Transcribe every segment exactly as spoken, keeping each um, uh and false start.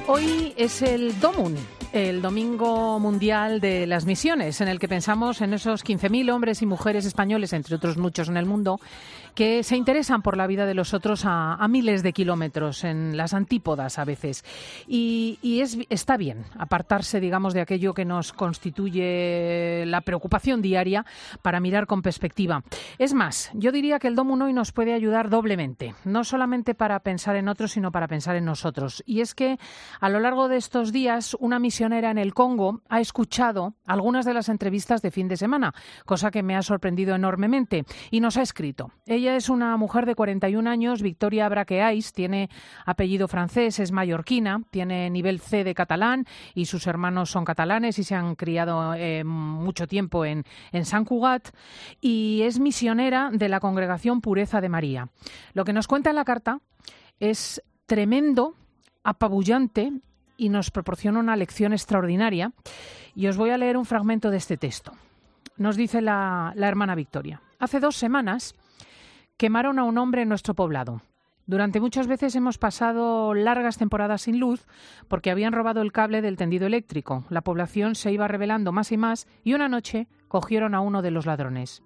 Hoy es el Domun, el Domingo Mundial de las Misiones, en el que pensamos en esos quince mil hombres y mujeres españoles, entre otros muchos en el mundo, que se interesan por la vida de los otros a, a miles de kilómetros, en las antípodas a veces. Y, y es, está bien apartarse, digamos, de aquello que nos constituye la preocupación diaria para mirar con perspectiva. Es más, yo diría que el Domun hoy nos puede ayudar doblemente, no solamente para pensar en otros, sino para pensar en nosotros. Y es que a lo largo de estos días, una misionera en el Congo ha escuchado algunas de las entrevistas de fin de semana, cosa que me ha sorprendido enormemente, y nos ha escrito. Ella es una mujer de cuarenta y un años, Victoria Braqueais, tiene apellido francés, es mallorquina, tiene nivel C de catalán y sus hermanos son catalanes y se han criado eh, mucho tiempo en, en Sant Cugat, y es misionera de la Congregación Pureza de María. Lo que nos cuenta en la carta es tremendo, apabullante, y nos proporciona una lección extraordinaria. Y os voy a leer un fragmento de este texto. Nos dice la, la hermana Victoria: hace dos semanas quemaron a un hombre en nuestro poblado. Durante muchas veces hemos pasado largas temporadas sin luz porque habían robado el cable del tendido eléctrico. La población se iba rebelando más y más y una noche cogieron a uno de los ladrones.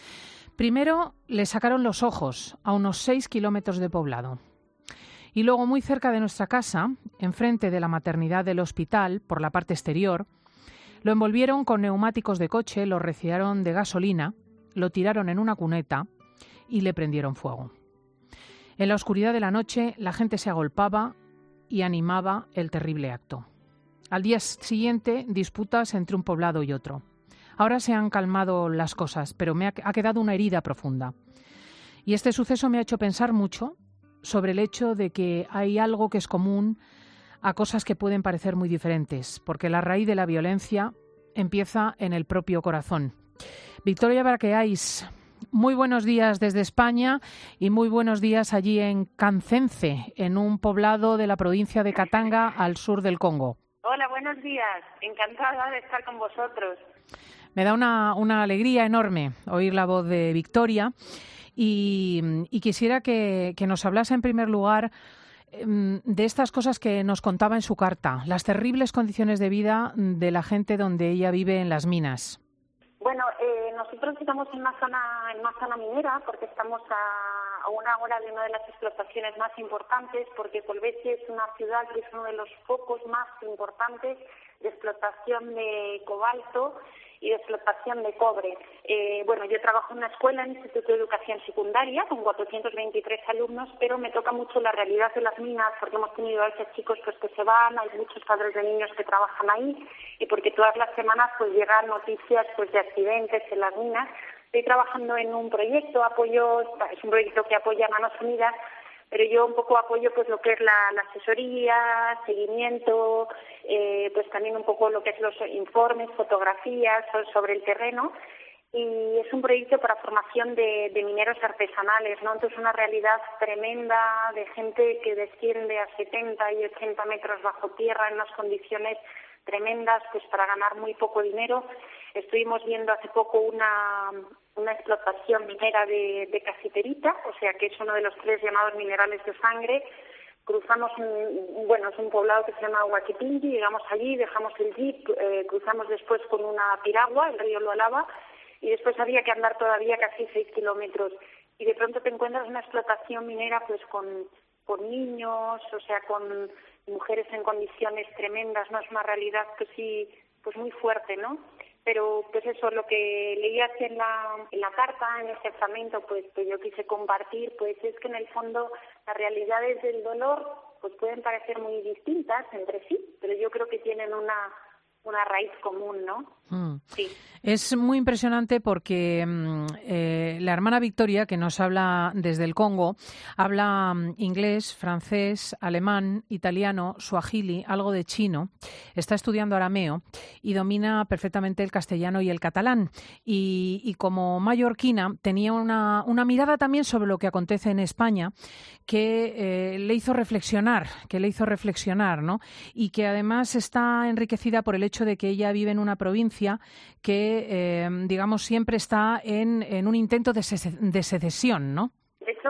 Primero le sacaron los ojos a unos seis kilómetros de poblado. Y luego, muy cerca de nuestra casa, enfrente de la maternidad del hospital, por la parte exterior, lo envolvieron con neumáticos de coche, lo rociaron de gasolina, lo tiraron en una cuneta y le prendieron fuego. En la oscuridad de la noche, la gente se agolpaba y animaba el terrible acto. Al día siguiente, disputas entre un poblado y otro. Ahora se han calmado las cosas, pero me ha, ha quedado una herida profunda. Y este suceso me ha hecho pensar mucho sobre el hecho de que hay algo que es común a cosas que pueden parecer muy diferentes, porque la raíz de la violencia empieza en el propio corazón. Victoria Braqueais, muy buenos días desde España y muy buenos días allí en Cancense, en un poblado de la provincia de Katanga, al sur del Congo. Hola, buenos días. Encantada de estar con vosotros. Me da una, una alegría enorme oír la voz de Victoria. Y, y quisiera que, que nos hablase en primer lugar de estas cosas que nos contaba en su carta, las terribles condiciones de vida de la gente donde ella vive en las minas. Bueno, eh, nosotros estamos en una zona, en una zona minera porque estamos a, a una hora de una de las explotaciones más importantes, porque Colbesi es una ciudad que es uno de los focos más importantes de explotación de cobalto y de explotación de cobre. Eh, bueno, yo trabajo en una escuela, en el Instituto de Educación Secundaria, con cuatrocientos veintitrés alumnos, pero me toca mucho la realidad de las minas, porque hemos tenido a veces chicos pues que se van, hay muchos padres de niños que trabajan ahí, y porque todas las semanas pues llegan noticias pues de accidentes en las minas. Estoy trabajando en un proyecto, apoyo, es un proyecto que apoya Manos Unidas, pero yo un poco apoyo pues lo que es la, la asesoría, seguimiento, eh, pues también un poco lo que es los informes, fotografías sobre el terreno, y es un proyecto para formación de, de mineros artesanales, ¿no? Entonces una realidad tremenda de gente que desciende a setenta y ochenta metros bajo tierra en unas condiciones tremendas, pues para ganar muy poco dinero. Estuvimos viendo hace poco una, una explotación minera de, de casiterita, o sea que es uno de los tres llamados minerales de sangre. Cruzamos, un, bueno, es un poblado que se llama Huaquipinqui, llegamos allí, dejamos el jeep, eh, cruzamos después con una piragua, el río Lualaba, y después había que andar todavía casi seis kilómetros. Y de pronto te encuentras una explotación minera pues con, con niños, o sea, con mujeres en condiciones tremendas, ¿no? Es una realidad pues sí, pues muy fuerte, ¿no? Pero pues eso, lo que leías en la, en la carta, en ese fragmento, pues que yo quise compartir, pues es que en el fondo las realidades del dolor pues pueden parecer muy distintas entre sí, pero yo creo que tienen una una raíz común, ¿no? Mm. Sí. Es muy impresionante porque eh, la hermana Victoria, que nos habla desde el Congo, habla um, inglés, francés, alemán, italiano, suajili, algo de chino, está estudiando arameo y domina perfectamente el castellano y el catalán. Y, y como mallorquina tenía una, una mirada también sobre lo que acontece en España que eh, le hizo reflexionar, que le hizo reflexionar, ¿no? Y que además está enriquecida por el hecho de que ella vive en una provincia que, eh, digamos, siempre está en, en un intento de, se- de secesión, ¿no? De hecho, bueno, lo que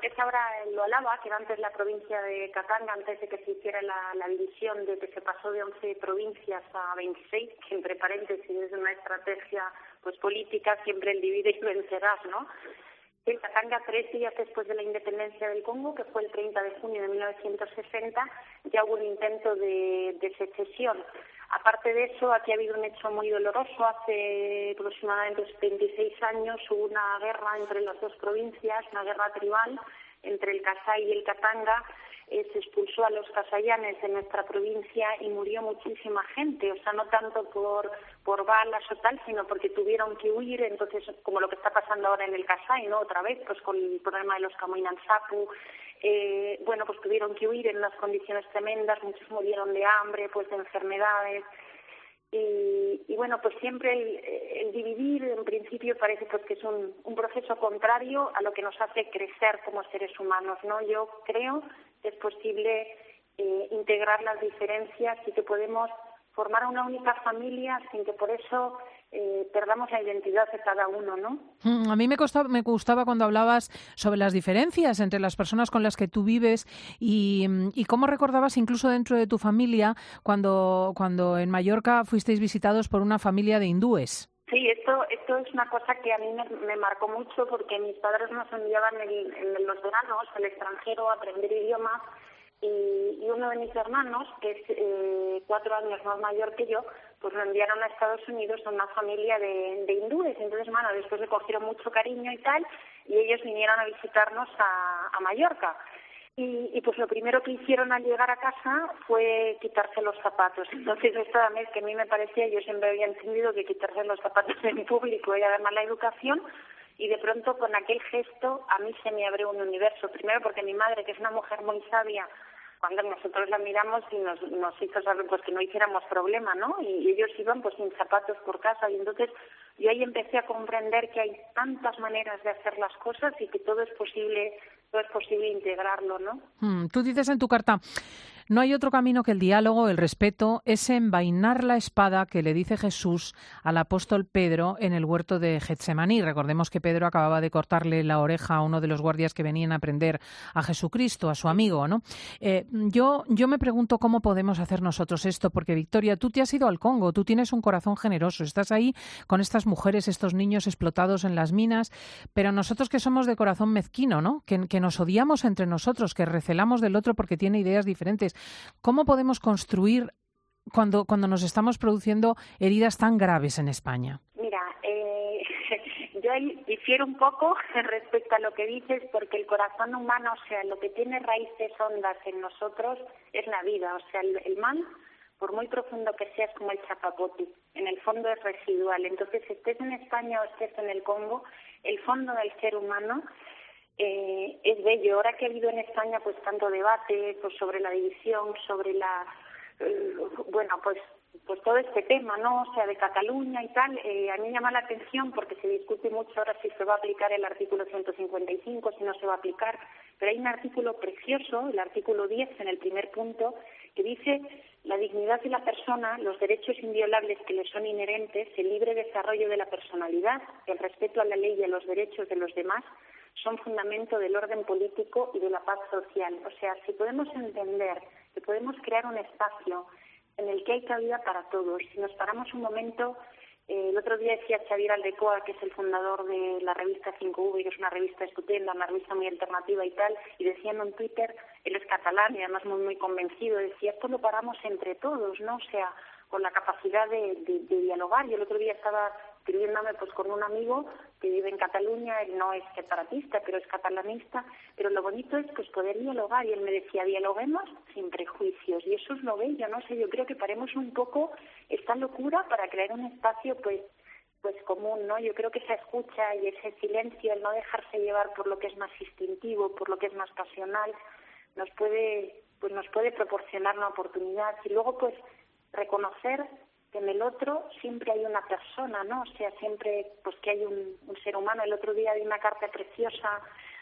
es ahora en Lualaba, que era antes la provincia de Katanga, antes de que se hiciera la, la división, de que se pasó de once provincias a veintiséis, que entre paréntesis es una estrategia pues política, siempre el divide y vencerás, ¿no? En Katanga, tres días después de la independencia del Congo, que fue el treinta de junio de mil novecientos sesenta, ya hubo un intento de, de secesión. Aparte de eso, aquí ha habido un hecho muy doloroso. Hace aproximadamente setenta y seis años hubo una guerra entre las dos provincias, una guerra tribal entre el Kasai y el Katanga. Eh, se expulsó a los kasayanes de nuestra provincia y murió muchísima gente, o sea, no tanto por por balas o tal, sino porque tuvieron que huir. Entonces, como lo que está pasando ahora en el Kasai, ¿no? Otra vez, pues con el problema de los Camoinansapu, eh, bueno, pues tuvieron que huir en unas condiciones tremendas, muchos murieron de hambre, pues de enfermedades. Y, y bueno, pues siempre el, el dividir en principio parece pues que es un, un proceso contrario a lo que nos hace crecer como seres humanos, ¿no? Yo creo que es posible eh, integrar las diferencias y que podemos formar una única familia sin que por eso eh, perdamos la identidad de cada uno, ¿no? Mm, a mí me costaba, me gustaba cuando hablabas sobre las diferencias entre las personas con las que tú vives y, y cómo recordabas incluso dentro de tu familia cuando, cuando en Mallorca fuisteis visitados por una familia de hindúes. Sí, esto esto es una cosa que a mí me, me marcó mucho porque mis padres nos enviaban en, en los veranos al extranjero a aprender idiomas. Y, y uno de mis hermanos, que es eh, cuatro años más mayor que yo, pues lo enviaron a Estados Unidos a una familia de, de hindúes. Entonces, bueno, después le cogieron mucho cariño y tal, y ellos vinieron a visitarnos a, a Mallorca. Y, y pues lo primero que hicieron al llegar a casa fue quitarse los zapatos. Entonces, esto a mí, que a mí me parecía, yo siempre había entendido que quitarse los zapatos en público era de mala educación. Y de pronto con aquel gesto a mí se me abrió un universo. Primero porque mi madre, que es una mujer muy sabia, cuando nosotros la miramos y nos, nos hizo saber pues que no hiciéramos problema, ¿no? Y ellos iban pues sin zapatos por casa. Y entonces yo ahí empecé a comprender que hay tantas maneras de hacer las cosas y que todo es posible, todo es posible integrarlo, ¿no? Mm, tú dices en tu carta: no hay otro camino que el diálogo, el respeto, es envainar la espada que le dice Jesús al apóstol Pedro en el huerto de Getsemaní. Recordemos que Pedro acababa de cortarle la oreja a uno de los guardias que venían a prender a Jesucristo, a su amigo, ¿no? Eh, yo, yo me pregunto cómo podemos hacer nosotros esto, porque Victoria, tú te has ido al Congo, tú tienes un corazón generoso, estás ahí con estas mujeres, estos niños explotados en las minas, pero nosotros que somos de corazón mezquino, ¿no? Que, que nos odiamos entre nosotros, que recelamos del otro porque tiene ideas diferentes. ¿Cómo podemos construir cuando, cuando nos estamos produciendo heridas tan graves en España? Mira, eh, yo ahí difiero un poco respecto a lo que dices, porque el corazón humano, o sea, lo que tiene raíces hondas en nosotros es la vida. O sea, el, el mal, por muy profundo que sea, es como el chapapote. En el fondo es residual. Entonces, estés en España o estés en el Congo, el fondo del ser humano Eh, es bello. Ahora que ha habido en España pues tanto debate pues sobre la división, sobre la eh, bueno pues pues todo este tema, ¿no? O sea, de Cataluña y tal, eh, a mí me llama la atención porque se discute mucho ahora si se va a aplicar el artículo ciento cincuenta y cinco, si no se va a aplicar, pero hay un artículo precioso, el artículo diez, en el primer punto, que dice: la dignidad de la persona, los derechos inviolables que le son inherentes, el libre desarrollo de la personalidad, el respeto a la ley y a los derechos de los demás, son fundamento del orden político y de la paz social. O sea, si podemos entender que podemos crear un espacio en el que hay cabida para todos, si nos paramos un momento, eh, el otro día decía Xavier Aldecoa, que es el fundador de la revista cinco V, que es una revista estupenda, una revista muy alternativa y tal, y decía en un Twitter, él es catalán y además muy, muy convencido, decía, esto lo paramos entre todos, ¿no? O sea, con la capacidad de, de, de dialogar. Yo el otro día estaba escribiéndome pues con un amigo que vive en Cataluña, él no es separatista, pero es catalanista, pero lo bonito es pues poder dialogar, y él me decía, dialoguemos sin prejuicios, y eso es lo bello, no sé, yo creo que paremos un poco esta locura para crear un espacio pues pues común, ¿no? Yo creo que esa escucha y ese silencio, el no dejarse llevar por lo que es más instintivo, por lo que es más pasional, nos puede pues nos puede proporcionar una oportunidad, y luego pues reconocer que en el otro siempre hay una persona, ¿no? O sea, siempre pues que hay un, un ser humano. El otro día vi una carta preciosa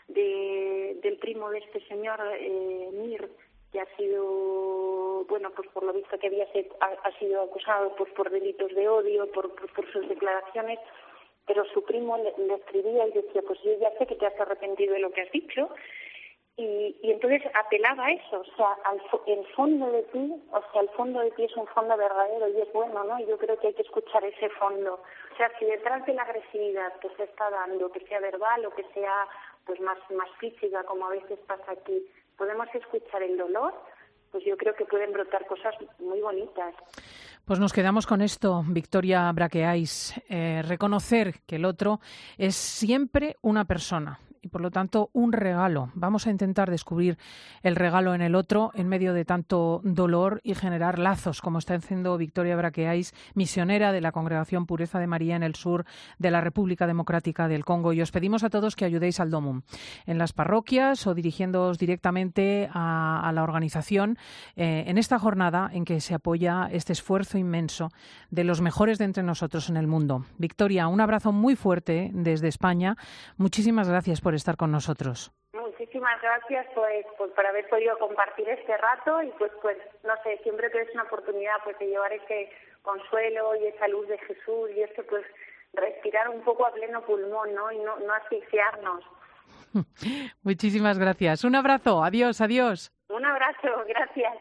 de, del primo de este señor, eh, Mir, que ha sido, bueno, pues por lo visto que había sido, ha, ha sido acusado pues por delitos de odio, por, por, por sus declaraciones, pero su primo le, le escribía y decía, pues yo ya sé que te has arrepentido de lo que has dicho, Y, y entonces apelaba a eso, o sea, al el fondo de ti, o sea, el fondo de ti es un fondo verdadero y es bueno, ¿no? Y yo creo que hay que escuchar ese fondo. O sea, si detrás de la agresividad que se está dando, que sea verbal o que sea pues más, más física, como a veces pasa aquí, podemos escuchar el dolor, pues yo creo que pueden brotar cosas muy bonitas. Pues nos quedamos con esto, Victoria Braqueais, eh, reconocer que el otro es siempre una persona y por lo tanto un regalo. Vamos a intentar descubrir el regalo en el otro en medio de tanto dolor y generar lazos, como está haciendo Victoria Braqueais, misionera de la Congregación Pureza de María en el sur de la República Democrática del Congo. Y os pedimos a todos que ayudéis al DOMUM en las parroquias o dirigiéndoos directamente a, a la organización eh, en esta jornada en que se apoya este esfuerzo inmenso de los mejores de entre nosotros en el mundo. Victoria, un abrazo muy fuerte desde España. Muchísimas gracias por estar con nosotros. Muchísimas gracias pues, pues por haber podido compartir este rato y pues pues no sé, siempre que es una oportunidad pues de llevar ese consuelo y esa luz de Jesús y este pues respirar un poco a pleno pulmón, ¿no? Y no, no asfixiarnos. Muchísimas gracias. Un abrazo. Adiós, adiós. Un abrazo, gracias.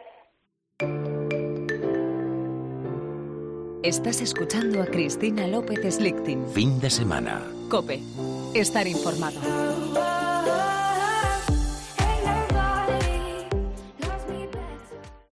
Estás escuchando a Cristina López Slichting. Fin de semana. COPE. Estar informado.